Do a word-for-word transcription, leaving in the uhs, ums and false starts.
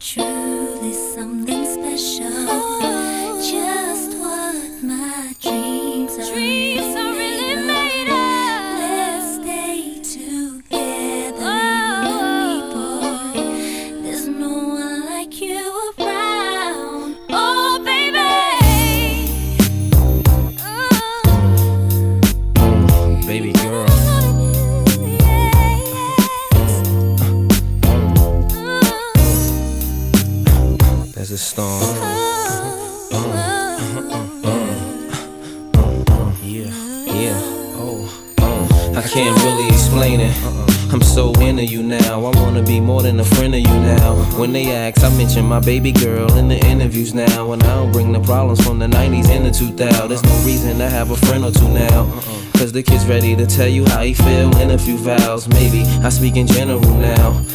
truly something special. Just what my dreams are. Dreams are really made of. Let's stay together, you and me, boy. There's no one like you around. Oh, baby. Oh. Baby girl. There's a storm. Uh, uh, uh, yeah, yeah. Oh, uh, I can't really explain it. I'm so into you now. I wanna be more than a friend of you now. When they ask, I mention my baby girl in the interviews now. And I don't bring the problems from the nineties and the two thousands. There's no reason to have a friend or two now. Cause the kid's ready to tell you how he feel in a few vows. Maybe I speak in general now.